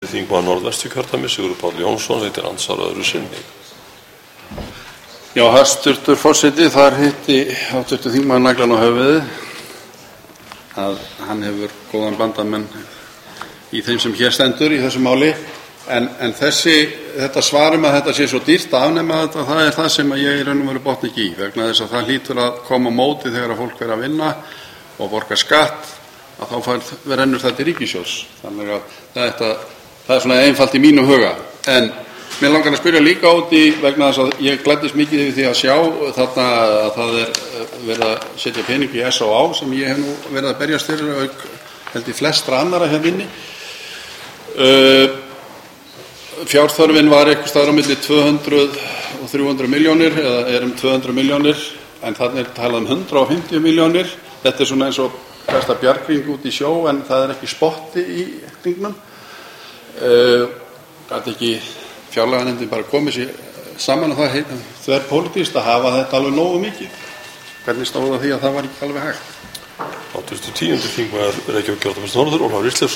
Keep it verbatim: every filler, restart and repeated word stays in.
Þingmaður Norðvesturkjördæmis, Sigurður Páll Jónsson, veitir andsvar öðru sinni. Já, hæstvirtur forseti, þar hitti háttvirtur þingmaður naglann á höfuðið að hann hefur góðan bandamenn í þeim sem hér stendur í þessu máli, en, en þessi, þetta svarum að þetta sé svo dýrt að afnema þetta, það er það sem ég í raun og veru botna ekki í, vegna þess að það hlýtur að koma á móti þegar að fólk er að vinna og borga skatt, að þá fær, rennur það til ríkissjóðs. Þannig að þetta, það er svona einfalt í mínu huga. En mér langar að spyrja líka út í, vegna þess að ég gleddist mikið yfir því að sjá þarna að það er verið að setja pening í S á á sem ég hef nú verið að berjast fyrir auk held í flestra annara hér inni. Uh, fjárþörfin var eitthvað staðar á milli tvö hundruð og þrjú hundruð milljónir eða er um tvö hundruð milljónir, en þannig er talað um hundrað fimmtíu milljónir. Þetta er svona eins og kasta bjargring út í sjó, en það er ekki spotti í hringnum. Uh, gat ekki fjárlaganefndin bara komið sér saman og það þverpólitískt að hafa þetta alveg nógu mikið. Hvernig stóð það því að það var ekki alveg hægt? Háttvirtur tíundi þingmaður Reykjavík Norður, Ólafur Ísleifsson.